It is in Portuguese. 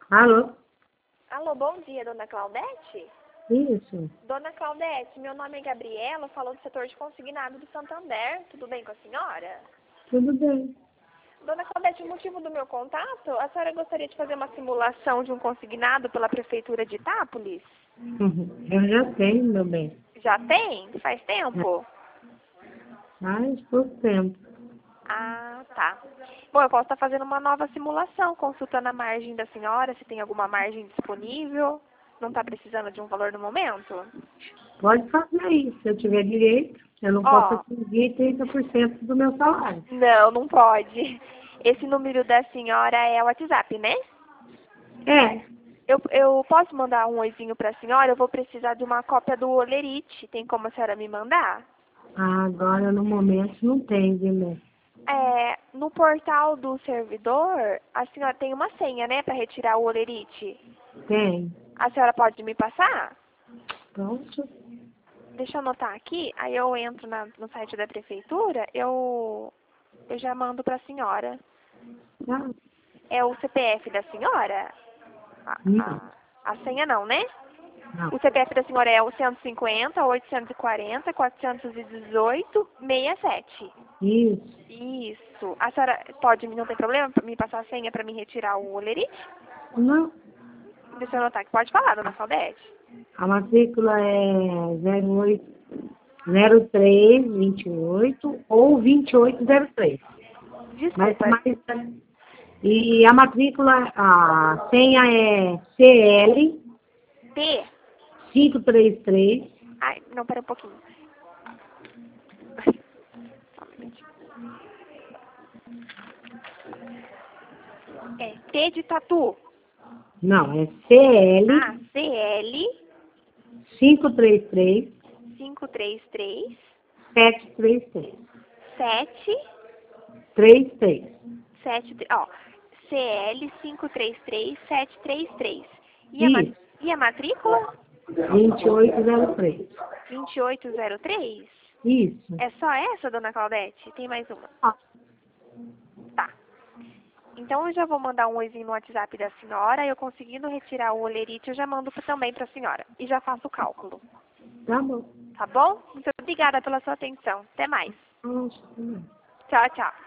Alô? Alô, bom dia, dona Claudete? Isso. Dona Claudete, meu nome é Gabriela, falo do setor de consignado do Santander. Tudo bem com a senhora? Tudo bem. Dona Claudete, o motivo do meu contato, a senhora gostaria de fazer uma simulação de um consignado pela Prefeitura de Itápolis? Eu já tenho, meu bem. Já tem? Faz tempo? Faz pouco tempo. Ah, tá. Bom, eu posso estar fazendo uma nova simulação, consultando a margem da senhora, se tem alguma margem disponível. Não está precisando de um valor no momento? Pode fazer isso. Se eu tiver direito, eu não posso Ó, atingir 30% do meu salário. não pode. Esse número da senhora é o WhatsApp, né? É. Eu posso mandar um oizinho para a senhora? Eu vou precisar de uma cópia do Olerite. Tem como a senhora me mandar? Agora, no momento, não tem, viu, meu? No portal do servidor, a senhora tem uma senha, né, para retirar o Olerite. Tem. A senhora pode me passar? Pronto. Deixa eu anotar aqui, aí eu entro no site da prefeitura, eu já mando para a senhora. Tá? É o CPF da senhora? A, Não. a senha não, né? Não. O CPF da senhora é o 150, 840, 418, 67. Isso. Isso. A senhora pode, não tem problema, me passar a senha para me retirar o olerite? Não. Deixa eu anotar aqui. Pode falar, dona Claudete. A matrícula é 0328 ou 2803. Mas, Desculpa. mas, e a matrícula, a senha é CL T. 533. Ai, não, pera um pouquinho. Só um minutinho. É T de tatu. Não, é CL CL 533 533 733. 7 33. 7, ó, CL 533 733. Isso, E a matrícula? 2803. 2803? Isso. É só essa, dona Claudete? Tem mais uma? Ah, Tá. Então eu já vou mandar um oizinho no WhatsApp da senhora. Eu conseguindo retirar o olerite, eu já mando também para a senhora. E já faço o cálculo. tá bom. Tá bom? Muito obrigada pela sua atenção. Até mais. Nossa. Tchau, tchau.